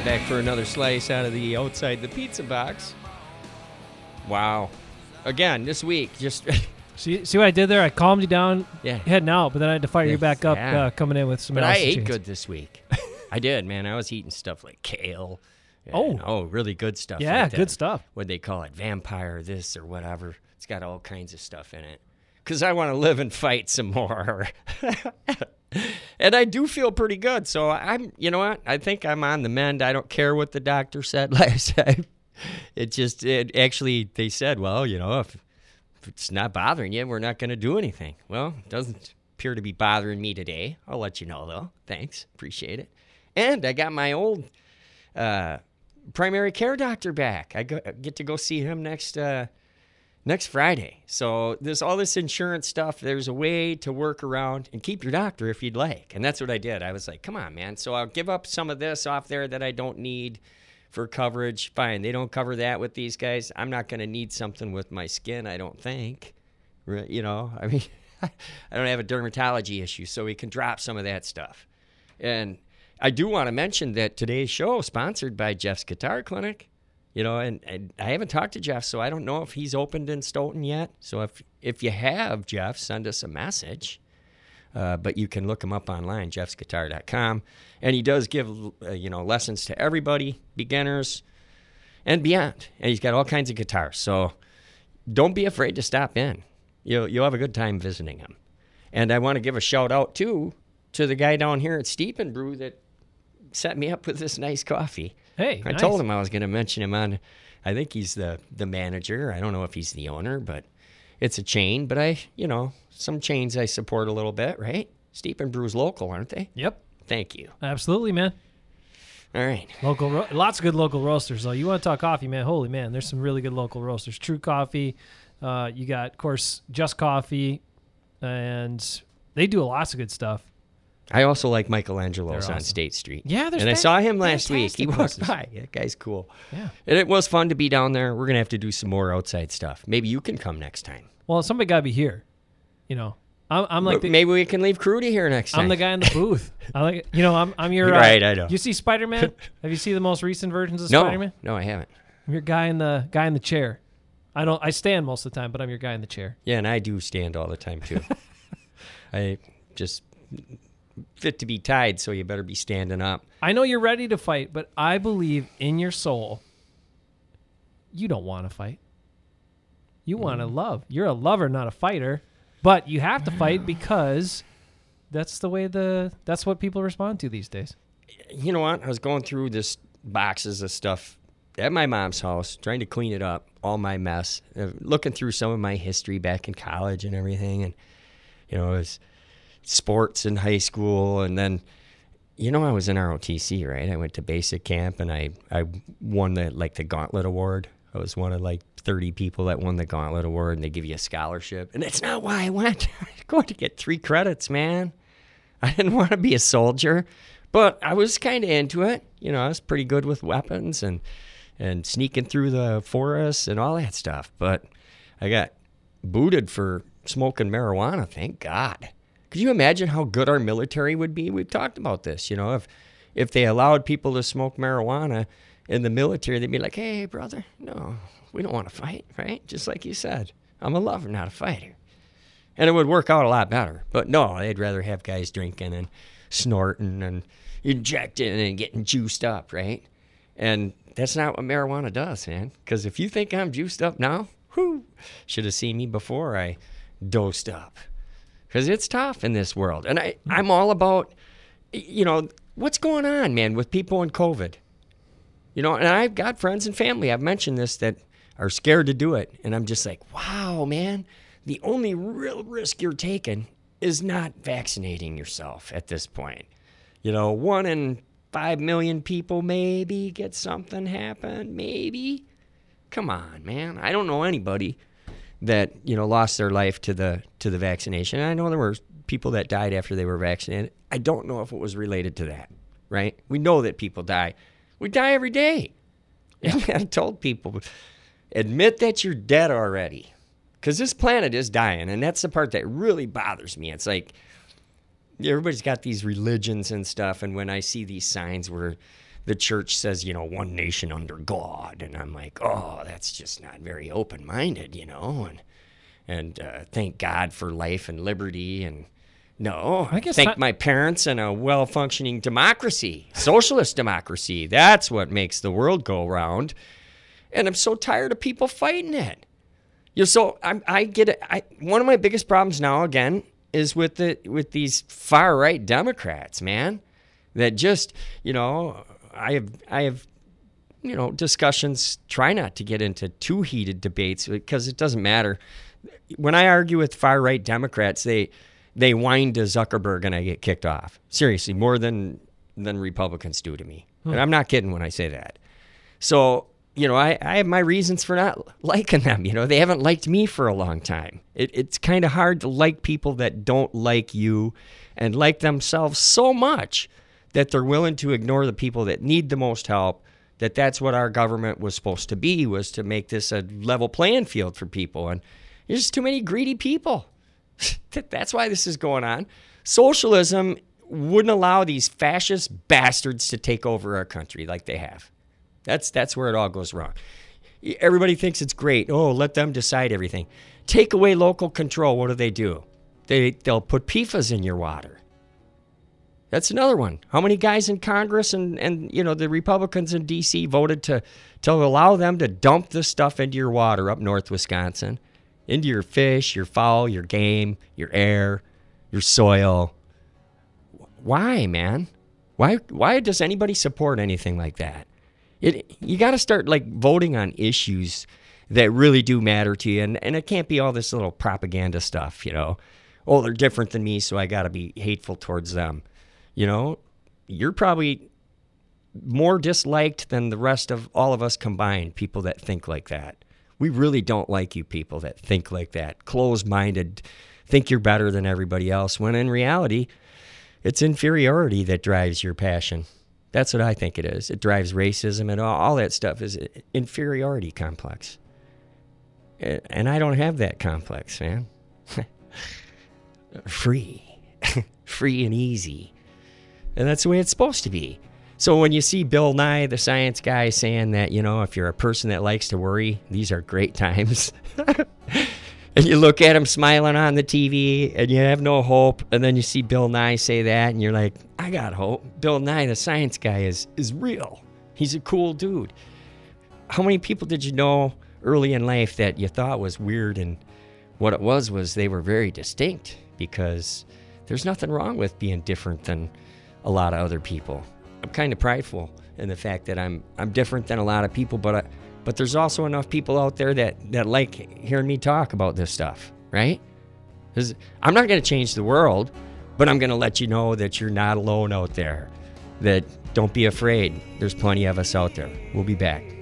back for another slice out of the Outside the Pizza box. Wow. Again, this week, just... See what I did there? I calmed you down heading out, but then I had to fire you back up coming in with some But I ate good this week. I did, man. I was eating stuff like kale. Really good stuff. Yeah, like good stuff. What they call it, vampire this or whatever. It's got all kinds of stuff in it. Because I want to live and fight some more. And I do feel pretty good. So you know what? I think I'm on the mend. I don't care what the doctor said last time. Actually, they said, well, you know, if it's not bothering you, we're not going to do anything. Well, it doesn't appear to be bothering me today. I'll let you know, though. Thanks. Appreciate it. And I got my old primary care doctor back. I get to go see him next Friday. So there's all this insurance stuff. There's a way to work around and keep your doctor if you'd like. And that's what I did. I was like, come on, man. So I'll give up some of this off there that I don't need for coverage. Fine. They don't cover that with these guys. I'm not going to need something with my skin, I don't think. You know, I mean, I don't have a dermatology issue, so we can drop some of that stuff. And I do want to mention that today's show is sponsored by Jeff's Guitar Clinic. You know, and I haven't talked to Jeff, so I don't know if he's opened in Stoughton yet. So if you have, Jeff, send us a message. But you can look him up online, jeffsguitar.com. And he does give, lessons to everybody, beginners and beyond. And he's got all kinds of guitars. So don't be afraid to stop in. You'll have a good time visiting him. And I want to give a shout out, too, to the guy down here at Steep 'n Brew that set me up with this nice coffee. Hey, I told him I was going to mention him on, I think he's the manager. I don't know if he's the owner, but it's a chain. But some chains I support a little bit, right? Steep 'n Brew's local, aren't they? Yep. Thank you. Absolutely, man. All right. Lots of good local roasters, though. You want to talk coffee, man? Holy man, there's some really good local roasters. True Coffee. You got, of course, Just Coffee, and they do lots of good stuff. I also like Michelangelo's awesome. On State Street. Yeah, and I saw him last week. He walked by. That guy's cool. Yeah. And it was fun to be down there. We're going to have to do some more outside stuff. Maybe you can come next time. Well, somebody got to be here. You know, I'm like maybe we can leave Crudy here next time. I'm the guy in the booth. I'm your right. I know. You see Spider-Man? Have you seen the most recent versions of Spider-Man? No, I haven't. I'm your guy in the chair. I stand most of the time, but I'm your guy in the chair. Yeah, and I do stand all the time too. I just fit to be tied, so you better be standing up. I know you're ready to fight, but I believe in your soul you don't want to fight. You want to love. You're a lover, not a fighter. But you have to fight because that's what people respond to these days. You know what? I was going through this boxes of stuff at my mom's house, trying to clean it up, all my mess, looking through some of my history back in college and everything. And, it was sports in high school. And then, I was in ROTC, right? I went to basic camp and I won the Gauntlet Award. I was one of 30 people that won the Gauntlet Award, and they give you a scholarship. And that's not why I went. I was going to get 3 credits, man. I didn't want to be a soldier, but I was kind of into it. I was pretty good with weapons and sneaking through the forest and all that stuff. But I got booted for smoking marijuana, thank God. Could you imagine how good our military would be? We've talked about this, if they allowed people to smoke marijuana in the military, they'd be like, hey, brother, no, we don't want to fight, right? Just like you said, I'm a lover, not a fighter. And it would work out a lot better. But no, they'd rather have guys drinking and snorting and injecting and getting juiced up, right? And that's not what marijuana does, man. Because if you think I'm juiced up now, should have seen me before I dosed up. Because it's tough in this world. And I'm all about, what's going on, man, with people in COVID. And I've got friends and family, I've mentioned this, that are scared to do it. And I'm just like, wow, man, the only real risk you're taking is not vaccinating yourself at this point. 1 in 5 million people maybe get something happen, maybe. Come on, man. I don't know anybody that, lost their life to the vaccination. And I know there were people that died after they were vaccinated. I don't know if it was related to that, right? We know that people die. We die every day. Yeah. I told people, admit that you're dead already. Because this planet is dying, and that's the part that really bothers me. It's like everybody's got these religions and stuff, and when I see these signs where the church says, one nation under God. And I'm like, oh, that's just not very open-minded, and thank God for life and liberty. And no, I guess thank my parents and a well-functioning democracy, socialist democracy. That's what makes the world go round. And I'm so tired of people fighting it. So I get it. One of my biggest problems now, again, is with these far-right Democrats, man, that just, I have discussions, try not to get into too heated debates because it doesn't matter. When I argue with far-right Democrats, they whine to Zuckerberg and I get kicked off. Seriously, more than Republicans do to me. And I'm not kidding when I say that. So, I have my reasons for not liking them. They haven't liked me for a long time. It's kind of hard to like people that don't like you and like themselves so much that they're willing to ignore the people that need the most help, that's what our government was supposed to be, was to make this a level playing field for people. And there's just too many greedy people. That's why this is going on. Socialism wouldn't allow these fascist bastards to take over our country like they have. That's where it all goes wrong. Everybody thinks it's great. Oh, let them decide everything. Take away local control. What do? They'll put PFAS in your water. That's another one. How many guys in Congress and the Republicans in D.C. voted to allow them to dump this stuff into your water up north Wisconsin, into your fish, your fowl, your game, your air, your soil? Why, man? Why does anybody support anything like that? You got to start voting on issues that really do matter to you, and it can't be all this little propaganda stuff. Oh, they're different than me, so I got to be hateful towards them. You're probably more disliked than the rest of all of us combined, people that think like that. We really don't like you people that think like that, closed-minded, think you're better than everybody else, when in reality, it's inferiority that drives your passion. That's what I think it is. It drives racism, and all that stuff is inferiority complex. And I don't have that complex, man. Free and easy. And that's the way it's supposed to be. So when you see Bill Nye, the science guy, saying that, if you're a person that likes to worry, these are great times. And you look at him smiling on the TV and you have no hope. And then you see Bill Nye say that and you're like, I got hope. Bill Nye, the science guy, is real. He's a cool dude. How many people did you know early in life that you thought was weird? And what it was they were very distinct, because there's nothing wrong with being different than a lot of other people. I'm kind of prideful in the fact that I'm different than a lot of people, but there's also enough people out there that like hearing me talk about this stuff, right? Because I'm not going to change the world, but I'm going to let you know that you're not alone out there, that don't be afraid. There's plenty of us out there. We'll be back.